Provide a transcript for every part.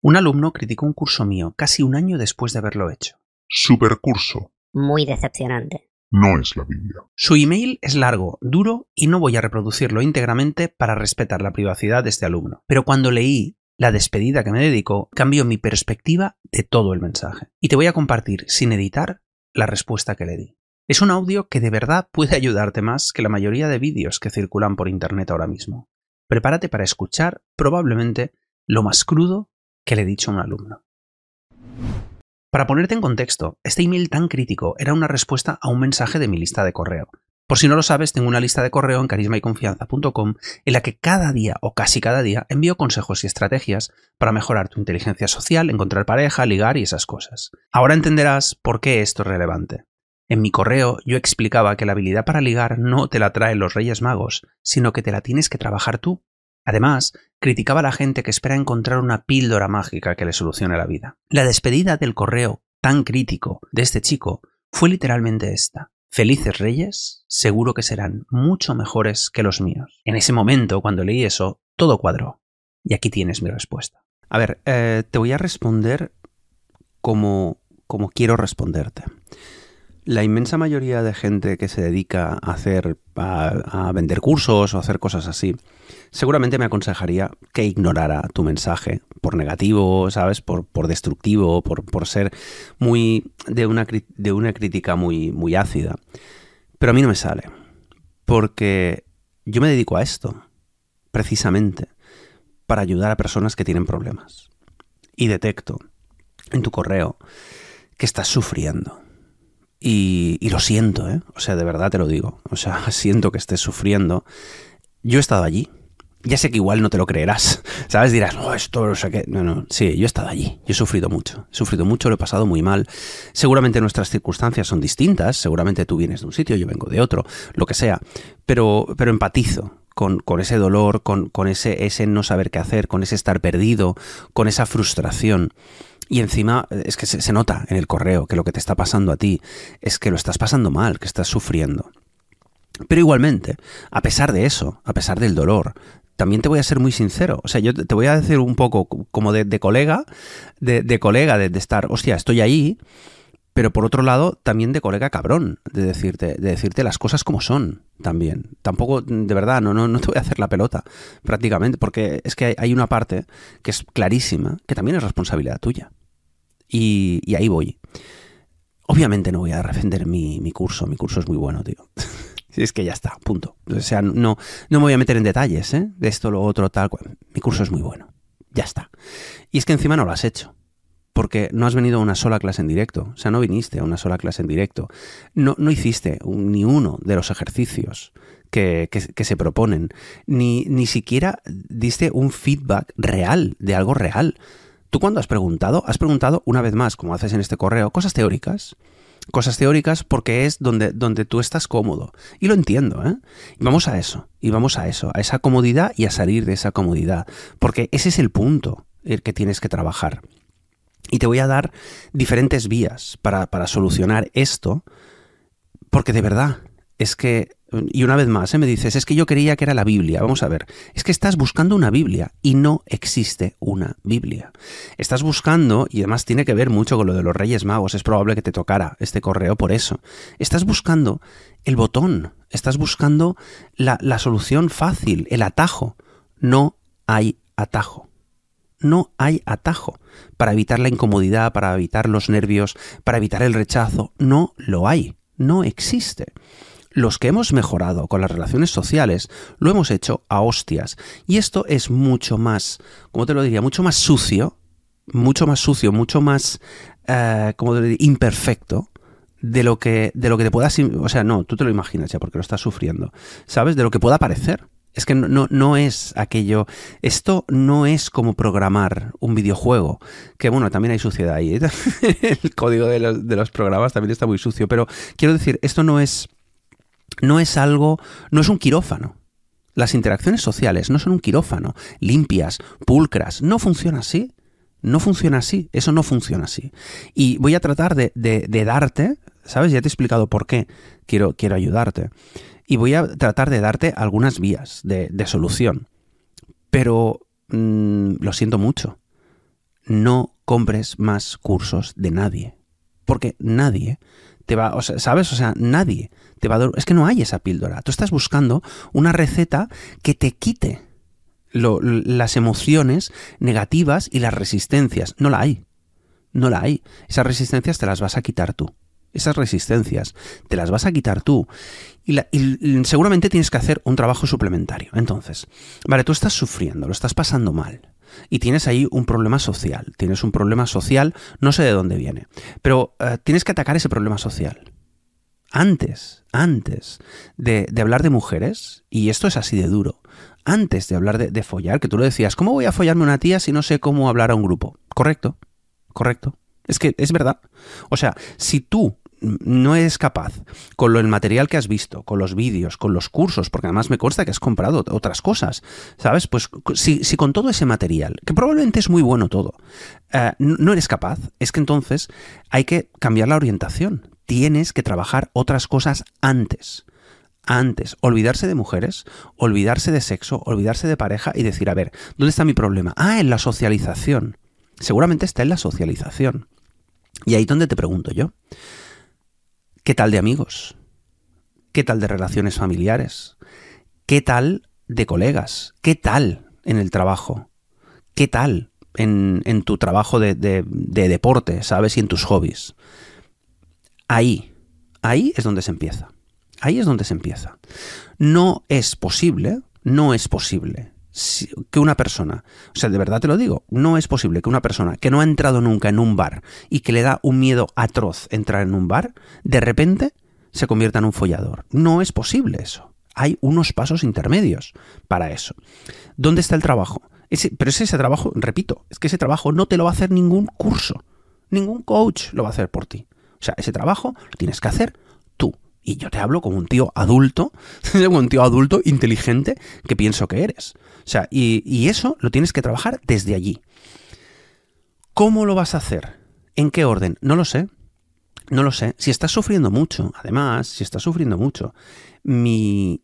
Un alumno criticó un curso mío casi un año después de haberlo hecho. Supercurso. Muy decepcionante. No es la Biblia. Su email es largo, duro y no voy a reproducirlo íntegramente para respetar la privacidad de este alumno. Pero cuando leí la despedida que me dedicó, cambió mi perspectiva de todo el mensaje. Y te voy a compartir, sin editar, la respuesta que le di. Es un audio que de verdad puede ayudarte más que la mayoría de vídeos que circulan por internet ahora mismo. Prepárate para escuchar, probablemente, lo más crudo que le he dicho a un alumno. Para ponerte en contexto, este email tan crítico era una respuesta a un mensaje de mi lista de correo. Por si no lo sabes, tengo una lista de correo en carismayconfianza.com en la que cada día o casi cada día envío consejos y estrategias para mejorar tu inteligencia social, encontrar pareja, ligar y esas cosas. Ahora entenderás por qué esto es relevante. En mi correo yo explicaba que la habilidad para ligar no te la traen los Reyes Magos, sino que te la tienes que trabajar tú. Además, criticaba a la gente que espera encontrar una píldora mágica que le solucione la vida. La despedida del correo tan crítico de este chico fue literalmente esta. Felices Reyes, seguro que serán mucho mejores que los míos. En ese momento, cuando leí eso, todo cuadró. Y aquí tienes mi respuesta. A ver, te voy a responder como quiero responderte. La inmensa mayoría de gente que se dedica a vender cursos o a hacer cosas así, seguramente me aconsejaría que ignorara tu mensaje por negativo, ¿sabes? Por destructivo, por ser muy de una crítica muy ácida. Pero a mí no me sale, porque yo me dedico a esto, precisamente, para ayudar a personas que tienen problemas. Y detecto en tu correo que estás sufriendo. Y lo siento, ¿eh? O sea, de verdad te lo digo. O sea, siento que estés sufriendo. Yo he estado allí. Ya sé que igual no te lo creerás, ¿sabes? Dirás, no, esto no sé qué. No, sí, yo he estado allí. Yo he sufrido mucho, lo he pasado muy mal. Seguramente nuestras circunstancias son distintas. Seguramente tú vienes de un sitio, yo vengo de otro, lo que sea. Pero empatizo con ese dolor, con ese no saber qué hacer, con ese estar perdido, con esa frustración. Y encima es que se nota en el correo que lo que te está pasando a ti es que lo estás pasando mal, que estás sufriendo. Pero igualmente, a pesar de eso, a pesar del dolor, también te voy a ser muy sincero. O sea, yo te voy a decir un poco como de colega, de estar, hostia, estoy ahí, pero por otro lado, también de colega cabrón, de decirte las cosas como son también. Tampoco, de verdad, no te voy a hacer la pelota, prácticamente, porque es que hay una parte que es clarísima, que también es responsabilidad tuya. Y ahí voy. Obviamente no voy a defender mi curso es muy bueno, tío. Es que ya está, punto. O sea, no me voy a meter en detalles, ¿eh? De esto, lo otro, tal cual. Mi curso es muy bueno. Ya está. Y es que encima no lo has hecho. Porque no has venido a una sola clase en directo. O sea, no viniste a una sola clase en directo. No hiciste ni uno de los ejercicios que se proponen. Ni siquiera diste un feedback real, de algo real. Tú cuando has preguntado una vez más, como haces en este correo, cosas teóricas porque es donde tú estás cómodo. Y lo entiendo, ¿eh? Y vamos a eso, a esa comodidad y a salir de esa comodidad. Porque ese es el punto el que tienes que trabajar. Y te voy a dar diferentes vías para solucionar esto, porque de verdad, es que, y una vez más, me dices, es que yo creía que era la Biblia. Vamos a ver, es que estás buscando una Biblia y no existe una Biblia. Estás buscando, y además tiene que ver mucho con lo de los Reyes Magos, es probable que te tocara este correo por eso. Estás buscando el botón, estás buscando la solución fácil, el atajo. No hay atajo. No hay atajo para evitar la incomodidad, para evitar los nervios, para evitar el rechazo. No lo hay, no existe. Los que hemos mejorado con las relaciones sociales lo hemos hecho a hostias. Y esto es mucho más, ¿cómo te lo diría? Mucho más sucio, mucho más, ¿cómo te lo diría? Imperfecto de lo que te puedas... O sea, no, tú te lo imaginas ya porque lo estás sufriendo, ¿sabes? De lo que pueda parecer. Es que no es aquello... Esto no es como programar un videojuego, que bueno, también hay suciedad ahí, ¿eh? El código de los programas también está muy sucio, pero quiero decir, esto no es algo... No es un quirófano. Las interacciones sociales no son un quirófano, limpias, pulcras. No funciona así. No funciona así. Eso no funciona así. Y voy a tratar de darte, ¿sabes? Ya te he explicado por qué quiero ayudarte. Y voy a tratar de darte algunas vías de solución. Pero lo siento mucho. no compres más cursos de nadie. Porque nadie te va, o sea, ¿sabes? O sea, nadie te va a dar... Es que no hay esa píldora. Tú estás buscando una receta que te quite las emociones negativas y las resistencias. No la hay. No la hay. Esas resistencias te las vas a quitar tú. Esas resistencias te las vas a quitar tú. Y seguramente tienes que hacer un trabajo suplementario. Entonces, vale, tú estás sufriendo, lo estás pasando mal. Y tienes ahí un problema social. Tienes un problema social, no sé de dónde viene. Pero tienes que atacar ese problema social. Antes de hablar de mujeres, y esto es así de duro, antes de hablar de follar, que tú lo decías, ¿cómo voy a follarme una tía si no sé cómo hablar a un grupo? Correcto. Es que es verdad. O sea, si tú no eres capaz, con el material que has visto, con los vídeos, con los cursos, porque además me consta que has comprado otras cosas, ¿sabes? Pues si con todo ese material, que probablemente es muy bueno todo, no eres capaz, es que entonces hay que cambiar la orientación. Tienes que trabajar otras cosas antes. Olvidarse de mujeres, olvidarse de sexo, olvidarse de pareja y decir, a ver, ¿dónde está mi problema? En la socialización. Seguramente está en la socialización. Y ahí es donde te pregunto yo, ¿qué tal de amigos? ¿Qué tal de relaciones familiares? ¿Qué tal de colegas? ¿Qué tal en el trabajo? ¿Qué tal en tu trabajo de deporte, ¿sabes? Y en tus hobbies. Ahí es donde se empieza. Ahí es donde se empieza. No es posible que una persona, o sea, de verdad te lo digo, no es posible que una persona que no ha entrado nunca en un bar y que le da un miedo atroz entrar en un bar, de repente se convierta en un follador. No es posible eso. Hay unos pasos intermedios para eso. ¿Dónde está el trabajo? Pero ese trabajo, repito, es que ese trabajo no te lo va a hacer ningún curso. Ningún coach lo va a hacer por ti. O sea, ese trabajo lo tienes que hacer tú. Y yo te hablo como un tío adulto, inteligente, que pienso que eres. O sea, y eso lo tienes que trabajar desde allí. ¿Cómo lo vas a hacer? ¿En qué orden? No lo sé. Si estás sufriendo mucho, mi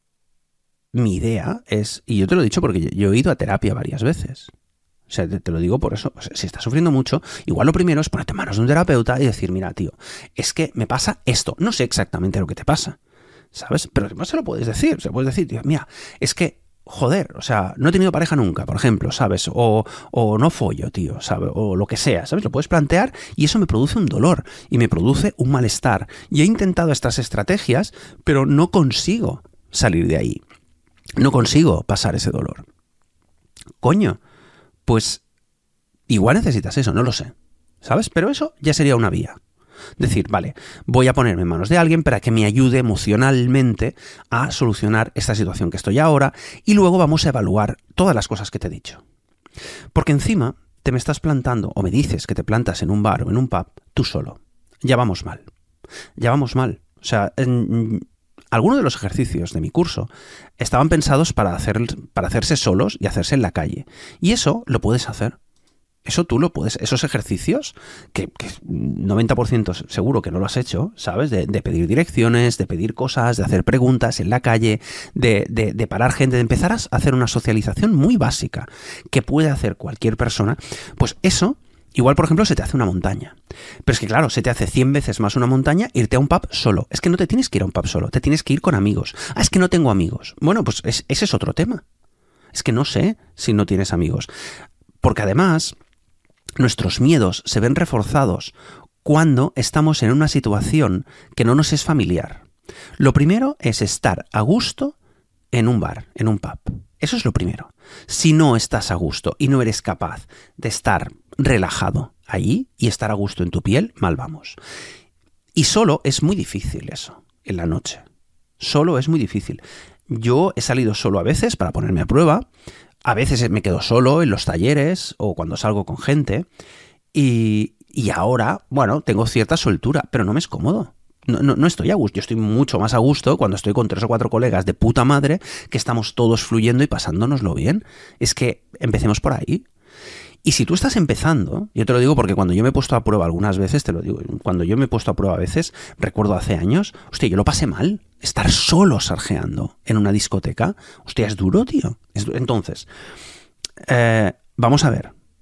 idea es, y yo te lo he dicho porque yo he ido a terapia varias veces. O sea, te lo digo por eso. O sea, si estás sufriendo mucho, igual lo primero es ponerte en manos de un terapeuta y decir, mira, tío, es que me pasa esto. No sé exactamente lo que te pasa, ¿sabes? Pero además se lo puedes decir. Se lo puedes decir, tío, mira, es que, joder, o sea, no he tenido pareja nunca, por ejemplo, ¿sabes? O no follo, tío, ¿sabes? O lo que sea, ¿sabes? Lo puedes plantear y eso me produce un dolor y me produce un malestar. Y he intentado estas estrategias, pero no consigo salir de ahí. No consigo pasar ese dolor. Coño. Pues igual necesitas eso, no lo sé, ¿sabes? Pero eso ya sería una vía. Decir, vale, voy a ponerme en manos de alguien para que me ayude emocionalmente a solucionar esta situación que estoy ahora y luego vamos a evaluar todas las cosas que te he dicho. Porque encima te me estás plantando o me dices que te plantas en un bar o en un pub tú solo. Ya vamos mal. O sea, algunos de los ejercicios de mi curso estaban pensados para hacerse solos y hacerse en la calle. Y eso lo puedes hacer. Eso tú lo puedes. Esos ejercicios, que 90% seguro que no lo has hecho, ¿sabes? De pedir direcciones, de pedir cosas, de hacer preguntas en la calle, de parar gente, de empezar a hacer una socialización muy básica que puede hacer cualquier persona. Pues eso... Igual, por ejemplo, se te hace una montaña. Pero es que, claro, se te hace 100 veces más una montaña irte a un pub solo. Es que no te tienes que ir a un pub solo, te tienes que ir con amigos. Es que no tengo amigos. Bueno, pues ese es otro tema. Es que no sé si no tienes amigos. Porque además, nuestros miedos se ven reforzados cuando estamos en una situación que no nos es familiar. Lo primero es estar a gusto en un bar, en un pub. Eso es lo primero. Si no estás a gusto y no eres capaz de estar relajado allí y estar a gusto en tu piel, mal vamos. Y solo es muy difícil eso, en la noche. Solo es muy difícil. Yo he salido solo a veces para ponerme a prueba, a veces me quedo solo en los talleres o cuando salgo con gente y ahora, bueno, tengo cierta soltura, pero no me es cómodo. No estoy a gusto. Yo estoy mucho más a gusto cuando estoy con 3 o 4 colegas de puta madre que estamos todos fluyendo y pasándonoslo bien. Es que empecemos por ahí. Y si tú estás empezando, yo te lo digo porque cuando yo me he puesto a prueba algunas veces, te lo digo, cuando yo me he puesto a prueba a veces, recuerdo hace años, hostia, yo lo pasé mal. Estar solo sarjeando en una discoteca, hostia, es duro, tío. Entonces, vamos a ver.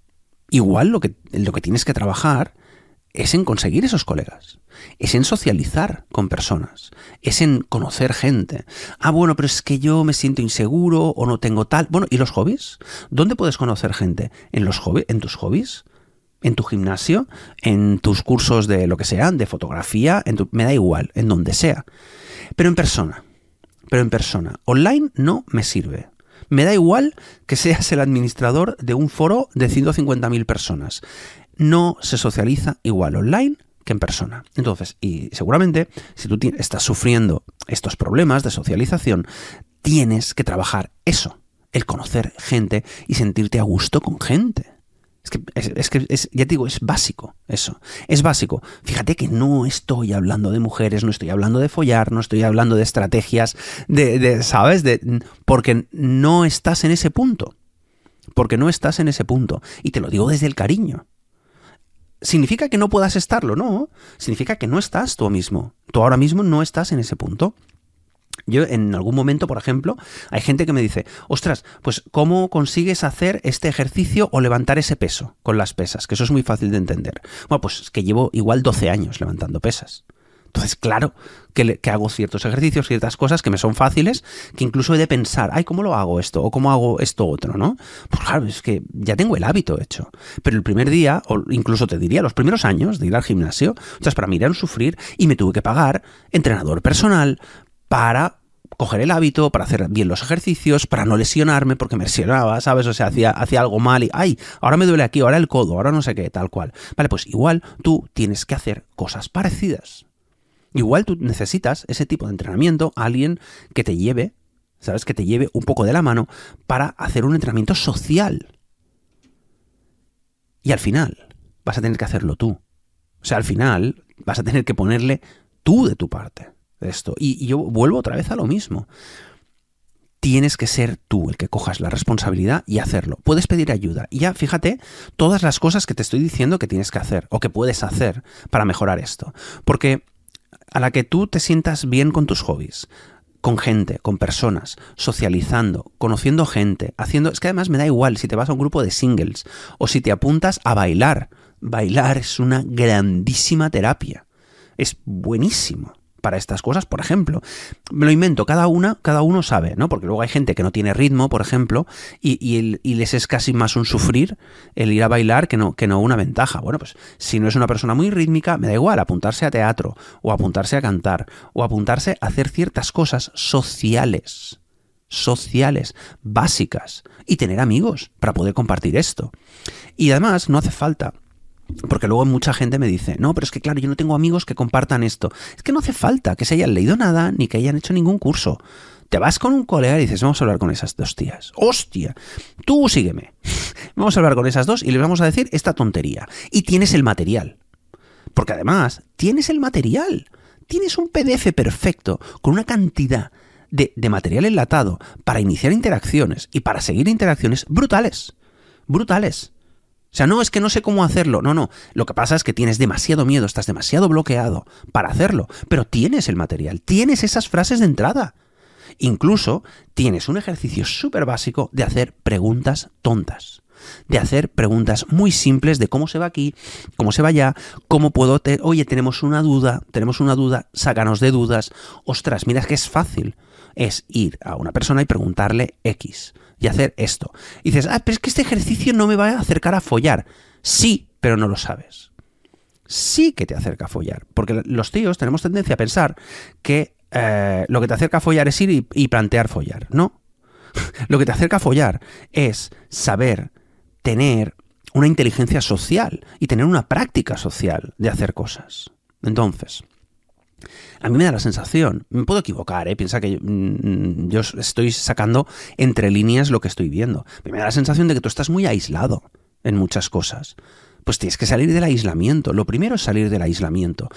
Igual lo que tienes que trabajar es en conseguir esos colegas, es en socializar con personas, es en conocer gente. Ah, bueno, pero es que yo me siento inseguro o no tengo tal. Bueno, ¿y los hobbies? ¿Dónde puedes conocer gente? ¿En tus hobbies? ¿En tu gimnasio? ¿En tus cursos de lo que sea? ¿De fotografía? Me da igual, en donde sea. Pero en persona. Online no me sirve. Me da igual que seas el administrador de un foro de 150.000 personas. No se socializa igual online que en persona. Entonces, y seguramente, si tú estás sufriendo estos problemas de socialización, tienes que trabajar eso, el conocer gente y sentirte a gusto con gente. Ya te digo, es básico eso. Es básico. Fíjate que no estoy hablando de mujeres, no estoy hablando de follar, no estoy hablando de estrategias, ¿sabes? Porque no estás en ese punto. Y te lo digo desde el cariño. ¿Significa que no puedas estarlo? No. Significa que no estás tú mismo. Tú ahora mismo no estás en ese punto. Yo en algún momento, por ejemplo, hay gente que me dice, ostras, pues ¿cómo consigues hacer este ejercicio o levantar ese peso con las pesas? Que eso es muy fácil de entender. Bueno, pues es que llevo igual 12 años levantando pesas. Entonces, claro, que hago ciertos ejercicios, ciertas cosas que me son fáciles, que incluso he de pensar, ay, ¿cómo lo hago esto? O ¿cómo hago esto otro? ¿No? Pues claro, es que ya tengo el hábito hecho. Pero el primer día, o incluso te diría, los primeros años de ir al gimnasio, para mí era un sufrir y me tuve que pagar entrenador personal para coger el hábito, para hacer bien los ejercicios, para no lesionarme, porque me lesionaba, ¿sabes? O sea, hacía algo mal y, ay, ahora me duele aquí, ahora el codo, ahora no sé qué, tal cual. Vale, pues igual tú tienes que hacer cosas parecidas. Igual tú necesitas ese tipo de entrenamiento, alguien que te lleve, ¿sabes? Que te lleve un poco de la mano para hacer un entrenamiento social. Y al final vas a tener que hacerlo tú. O sea, al final vas a tener que ponerle tú de tu parte de esto. Y yo vuelvo otra vez a lo mismo. Tienes que ser tú el que cojas la responsabilidad y hacerlo. Puedes pedir ayuda. Y ya, fíjate, todas las cosas que te estoy diciendo que tienes que hacer o que puedes hacer para mejorar esto. Porque a la que tú te sientas bien con tus hobbies, con gente, con personas, socializando, conociendo gente, haciendo... Es que además me da igual si te vas a un grupo de singles o si te apuntas a bailar. Bailar es una grandísima terapia. Es buenísimo para estas cosas, por ejemplo. Me lo invento, cada uno sabe, ¿no? Porque luego hay gente que no tiene ritmo, por ejemplo, y les es casi más un sufrir el ir a bailar que no una ventaja. Bueno, pues si no es una persona muy rítmica, me da igual apuntarse a teatro, o apuntarse a cantar, o apuntarse a hacer ciertas cosas sociales, básicas, y tener amigos para poder compartir esto. Y además no hace falta... Porque luego mucha gente me dice, no, pero es que claro, yo no tengo amigos que compartan esto. Es que no hace falta que se hayan leído nada ni que hayan hecho ningún curso. Te vas con un colega y dices, vamos a hablar con esas dos tías. ¡Hostia! Tú sígueme. Vamos a hablar con esas dos y les vamos a decir esta tontería. Y tienes el material. Porque además, tienes el material. Tienes un PDF perfecto con una cantidad de material enlatado para iniciar interacciones y para seguir interacciones brutales. Brutales. O sea, no, es que no sé cómo hacerlo. No. Lo que pasa es que tienes demasiado miedo, estás demasiado bloqueado para hacerlo. Pero tienes el material, tienes esas frases de entrada. Incluso tienes un ejercicio súper básico de hacer preguntas tontas. De hacer preguntas muy simples de cómo se va aquí, cómo se va allá, cómo puedo... Oye, tenemos una duda, sácanos de dudas. Ostras, mira, es que es fácil. Es ir a una persona y preguntarle X. Y hacer esto. Y dices, pero es que este ejercicio no me va a acercar a follar. Sí, pero no lo sabes. Sí que te acerca a follar. Porque los tíos tenemos tendencia a pensar que lo que te acerca a follar es ir y plantear follar. No. Lo que te acerca a follar es saber tener una inteligencia social y tener una práctica social de hacer cosas. Entonces... A mí me da la sensación, me puedo equivocar, piensa que yo estoy sacando entre líneas lo que estoy viendo. Me da la sensación de que tú estás muy aislado en muchas cosas. Pues tienes que salir del aislamiento. Lo primero es salir del aislamiento.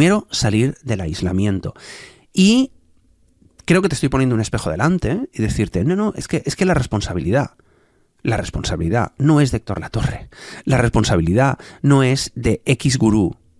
Y creo que te estoy poniendo un espejo delante y decirte, no, es que la responsabilidad no es de Héctor Latorre. La responsabilidad no es de X gurú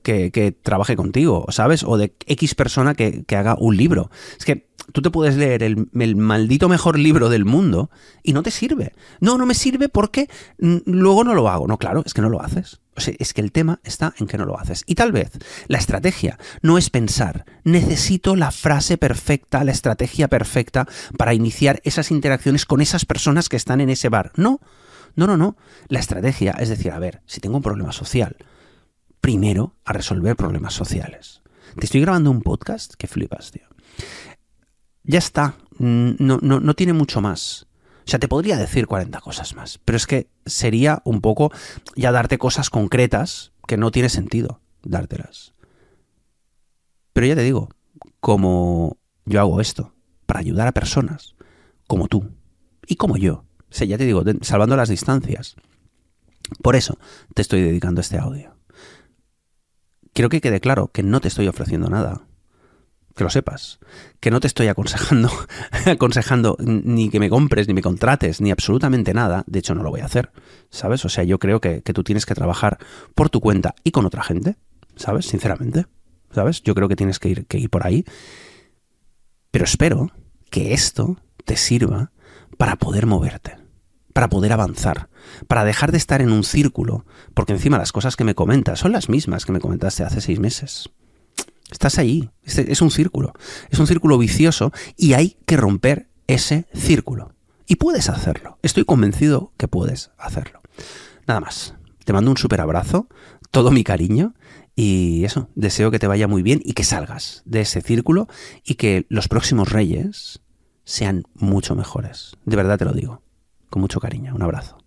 que trabaje contigo, ¿sabes? O de X persona que haga un libro. Es que tú te puedes leer el maldito mejor libro del mundo y no te sirve. No me sirve porque luego no lo hago. No, claro, es que no lo haces. O sea, es que el tema está en que no lo haces. Y tal vez la estrategia no es pensar, necesito la frase perfecta, la estrategia perfecta para iniciar esas interacciones con esas personas que están en ese bar. No. La estrategia es decir, a ver, si tengo un problema social, primero a resolver problemas sociales. Te estoy grabando un podcast que flipas, tío. Ya está, no tiene mucho más. O sea, te podría decir 40 cosas más, pero es que sería un poco ya darte cosas concretas que no tiene sentido dártelas. Pero ya te digo, como yo hago esto para ayudar a personas como tú y como yo, o sea, ya te digo, salvando las distancias, por eso te estoy dedicando este audio. Quiero que quede claro que no te estoy ofreciendo nada. Que lo sepas, que no te estoy aconsejando ni que me compres, ni me contrates, ni absolutamente nada. De hecho, no lo voy a hacer, ¿sabes? O sea, yo creo que tú tienes que trabajar por tu cuenta y con otra gente, ¿sabes? Sinceramente, ¿sabes? Yo creo que tienes que ir por ahí. Pero espero que esto te sirva para poder moverte, para poder avanzar, para dejar de estar en un círculo, porque encima las cosas que me comentas son las mismas que me comentaste hace 6 meses. Estás ahí, es un círculo vicioso y hay que romper ese círculo. Y puedes hacerlo, estoy convencido que puedes hacerlo. Nada más, te mando un súper abrazo, todo mi cariño y eso, deseo que te vaya muy bien y que salgas de ese círculo y que los próximos reyes sean mucho mejores. De verdad te lo digo, con mucho cariño, un abrazo.